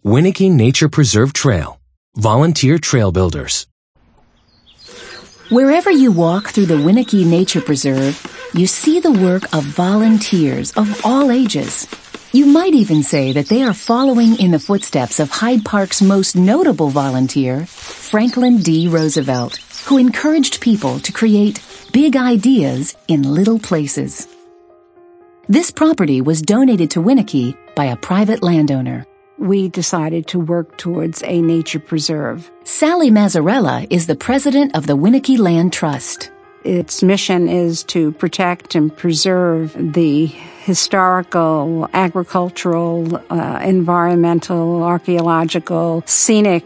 Winnicke Nature Preserve Trail. Volunteer Trail Builders. Wherever you walk through the Winnicke Nature Preserve, you see the work of volunteers of all ages. You might even say that they are following in the footsteps of Hyde Park's most notable volunteer, Franklin D. Roosevelt, who encouraged people to create big ideas in little places. This property was donated to Winnicke by a private landowner. We decided to work towards a nature preserve. Sally Mazzarella is the president of the Winnicke Land Trust. Its mission is to protect and preserve the historical, agricultural, environmental, archaeological, scenic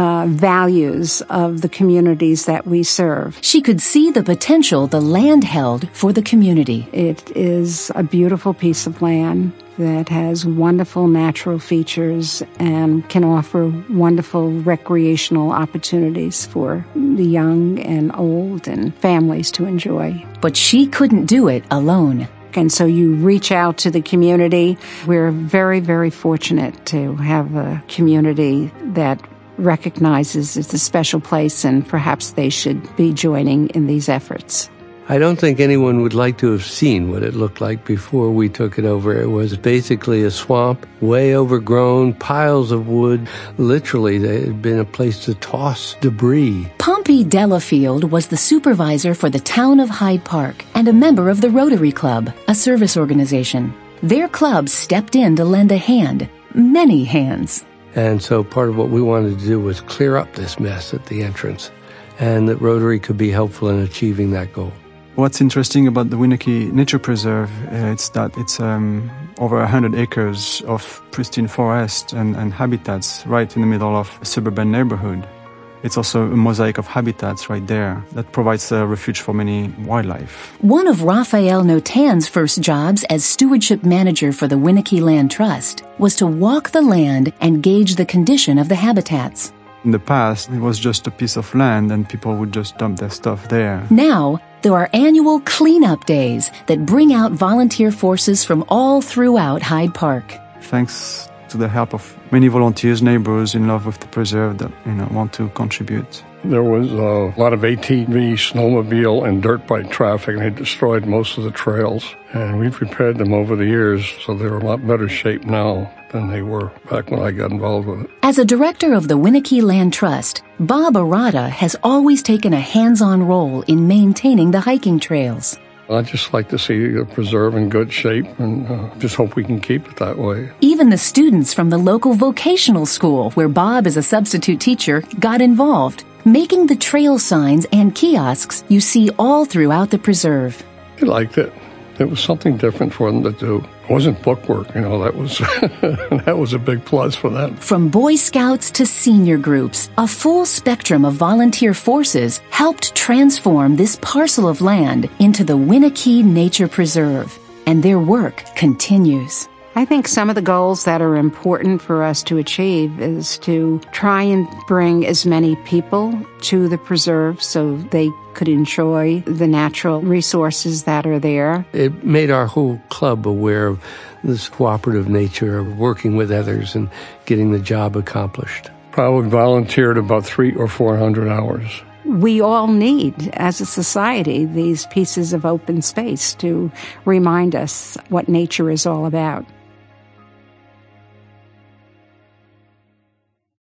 values of the communities that we serve. She could see the potential the land held for the community. It is a beautiful piece of land that has wonderful natural features and can offer wonderful recreational opportunities for the young and old and families to enjoy. But she couldn't do it alone. And so you reach out to the community. We're very, very fortunate to have a community that recognizes it's a special place and perhaps they should be joining in these efforts. I don't think anyone would like to have seen what it looked like before we took it over. It was basically a swamp, way overgrown, piles of wood. Literally, there had been a place to toss debris. Pompey Delafield was the supervisor for the town of Hyde Park and a member of the Rotary Club, a service organization. Their club stepped in to lend a hand, many hands. And so part of what we wanted to do was clear up this mess at the entrance, and that Rotary could be helpful in achieving that goal. What's interesting about the Winnicke Nature Preserve is that it's over 100 acres of pristine forest and habitats right in the middle of a suburban neighborhood. It's also a mosaic of habitats right there that provides a refuge for many wildlife. One of Raphael Notan's first jobs as stewardship manager for the Winnicke Land Trust was to walk the land and gauge the condition of the habitats. In the past, it was just a piece of land and people would just dump their stuff there. Now, there are annual cleanup days that bring out volunteer forces from all throughout Hyde Park. Thanks to the help of many volunteers, neighbors in love with the preserve that want to contribute. There was a lot of ATV, snowmobile, and dirt bike traffic, and they destroyed most of the trails. And we've repaired them over the years, so they're in a lot better shape now than they were back when I got involved with it. As a director of the Winnicke Land Trust, Bob Arata has always taken a hands-on role in maintaining the hiking trails. I just like to see the preserve in good shape and just hope we can keep it that way. Even the students from the local vocational school, where Bob is a substitute teacher, got involved, making the trail signs and kiosks you see all throughout the preserve. They liked it. It was something different for them to do. It wasn't bookwork, that was that was a big plus for them. From Boy Scouts to senior groups, a full spectrum of volunteer forces helped transform this parcel of land into the Winnicke Nature Preserve, and their work continues. I think some of the goals that are important for us to achieve is to try and bring as many people to the preserve so they could enjoy the natural resources that are there. It made our whole club aware of this cooperative nature of working with others and getting the job accomplished. Probably volunteered about 300 or 400 hours. We all need, as a society, these pieces of open space to remind us what nature is all about.